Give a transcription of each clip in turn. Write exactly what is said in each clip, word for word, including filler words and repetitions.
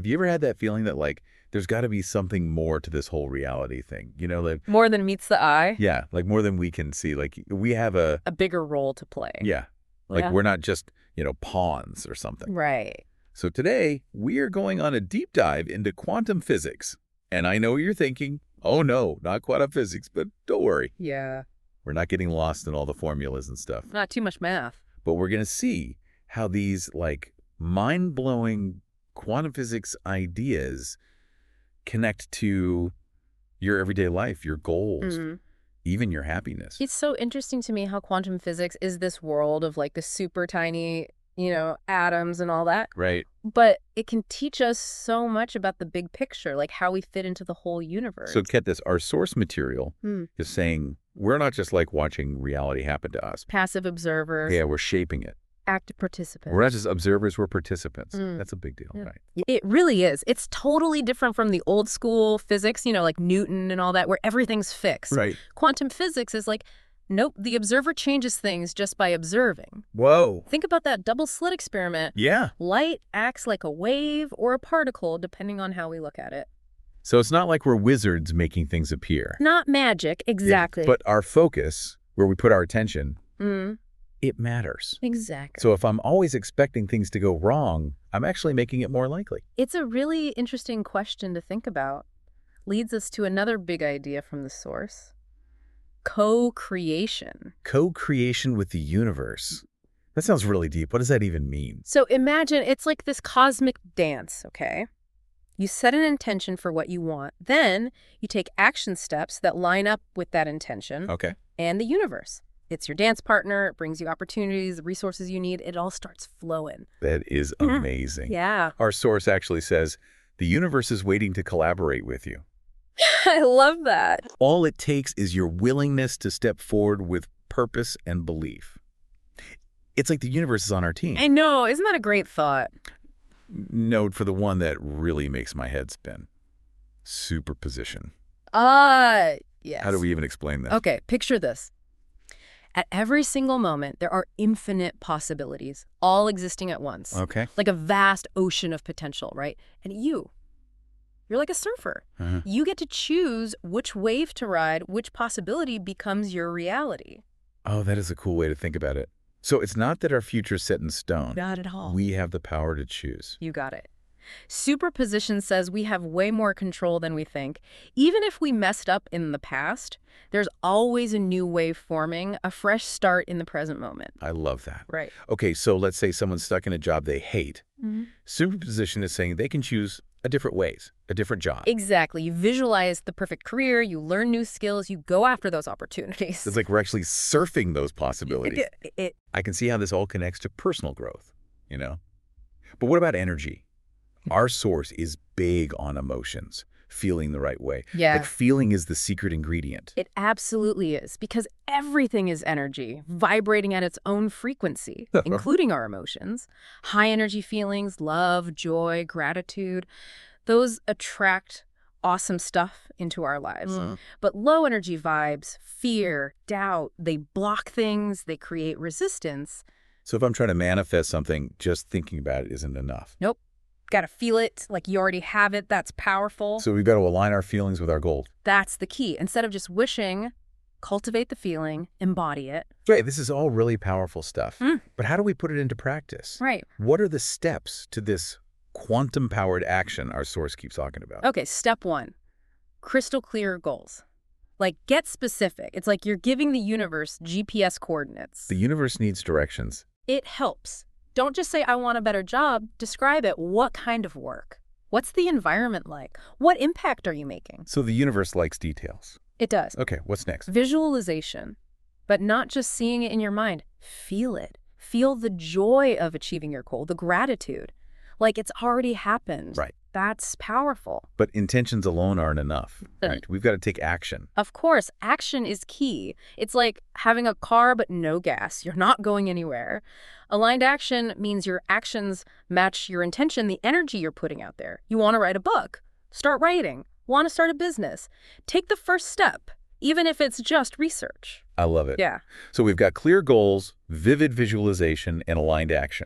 Have you ever had that feeling that, like, there's got to be something more to this whole reality thing? You know, like, More than meets the eye? yeah, like more than we can see. Like, we have a, A bigger role to play. yeah, like Yeah. we're not just, you know, pawns or something. Right. So today, we are going on a deep dive into quantum physics. And I know what you're thinking, oh no, not quantum physics, but don't worry. Yeah. We're not getting lost in all the formulas and stuff. Not too much math. But we're going to see how these, like, mind-blowing quantum physics ideas connect to your everyday life, your goals, Mhm. even your happiness. It's so interesting to me how quantum physics is this world of like the super tiny, you know, atoms and all that. Right. But it can teach us so much about the big picture, like how we fit into the whole universe. So get this, our source material Hmm. is saying we're not just like watching reality happen to us. Passive observers, Yeah, we're shaping it. active participants. We're not just observers, we're participants. Mm. That's a big deal, Yeah. right? It really is. It's totally different from the old school physics, you know, like Newton and all that, where everything's fixed. Right. Quantum physics is like, nope, the observer changes things just by observing. Whoa. Think about that double slit experiment. Yeah. Light acts like a wave or a particle, depending on how we look at it. So it's not like we're wizards making things appear. Not magic, exactly. Yeah, but our focus, where we put our attention, Mm, it matters. exactly. So if I'm always expecting things to go wrong, I'm actually making it more likely. It's a really interesting question to think about. Leads us to another big idea from the source. Co-creation. Co-creation with the universe. That sounds really deep. What does that even mean? So imagine it's like this cosmic dance, okay? You set an intention for what you want. Then you take action steps that line up with that intention Okay. and the universe. It's your dance partner. It brings you opportunities, the resources you need. It all starts flowing. That is Mhm. amazing. Yeah. Our source actually says, the universe is waiting to collaborate with you. I love that. All it takes is your willingness to step forward with purpose and belief. It's like the universe is on our team. I know. Isn't that a great thought? Note for the one that really makes my head spin. Superposition. Ah, yes. How do we even explain that? Okay, picture this. At every single moment, there are infinite possibilities, all existing at once. Okay. Like a vast ocean of potential, right? And you, you're like a surfer. Uh-huh. You get to choose which wave to ride, which possibility becomes your reality. Oh, that is a cool way to think about it. So it's not that our future is set in stone. Not at all. We have the power to choose. You got it. Superposition says we have way more control than we think. Even if we messed up in the past, there's always a new wave forming, a fresh start in the present moment. I love that. Right. Okay, so let's say someone's stuck in a job they hate. Mm-hmm. Superposition is saying they can choose a different ways, a different job. Exactly. You visualize the perfect career, you learn new skills, you go after those opportunities. It's like we're actually surfing those possibilities. It, it, I can see how this all connects to personal growth, you know? But what about energy? Our source is big on emotions, feeling the right way. yeah. Like feeling is the secret ingredient. It absolutely is, because everything is energy, vibrating at its own frequency, including our emotions. High energy feelings, love, joy, gratitude, those attract awesome stuff into our lives. Mm. But low energy vibes, fear, doubt, they block things, they create resistance. So if I'm trying to manifest something, just thinking about it isn't enough. Nope. Got to feel it, like you already have it. That's powerful. So we've got to align our feelings with our goals. That's the key. Instead of just wishing, cultivate the feeling, embody it. Right, this is all really powerful stuff. Mm. But how do we put it into practice? Right. What are the steps to this quantum-powered action our source keeps talking about? Okay, step one, crystal clear goals. Like, get specific. It's like you're giving the universe G P S coordinates. The universe needs directions. It helps. Don't just say, I want a better job. Describe it. What kind of work? What's the environment like? What impact are you making? So the universe likes details. It does. Okay, what's next? Visualization, but not just seeing it in your mind. Feel it. Feel the joy of achieving your goal, the gratitude. Like it's already happened. Right. That's powerful. But intentions alone aren't enough. Right. We've got to take action. Of course, action is key. It's like having a car but no gas. You're not going anywhere. Aligned action means your actions match your intention, the energy you're putting out there. You want to write a book? Start writing. Want to start a business? Take the first step, even if it's just research. I love it. Yeah. So we've got clear goals, vivid visualization, and aligned action.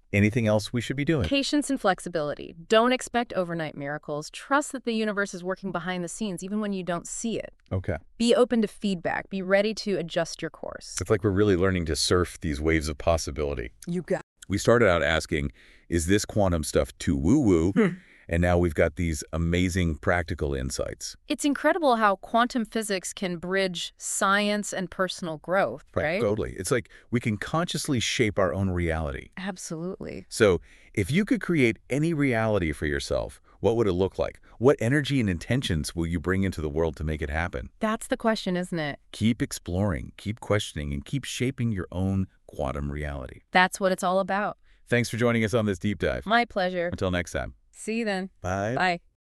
Anything else we should be doing? Patience and flexibility. Don't expect overnight miracles. Trust that the universe is working behind the scenes, even when you don't see it. Okay. Be open to feedback. Be ready to adjust your course. It's like we're really learning to surf these waves of possibility. You got We started out asking, is this quantum stuff too woo-woo? And now we've got these amazing practical insights. It's incredible how quantum physics can bridge science and personal growth, right? Totally. It's like we can consciously shape our own reality. Absolutely. So if you could create any reality for yourself, what would it look like? What energy and intentions will you bring into the world to make it happen? That's the question, isn't it? Keep exploring, keep questioning, and keep shaping your own quantum reality. That's what it's all about. Thanks for joining us on this deep dive. My pleasure. Until next time. See you then. Bye. Bye.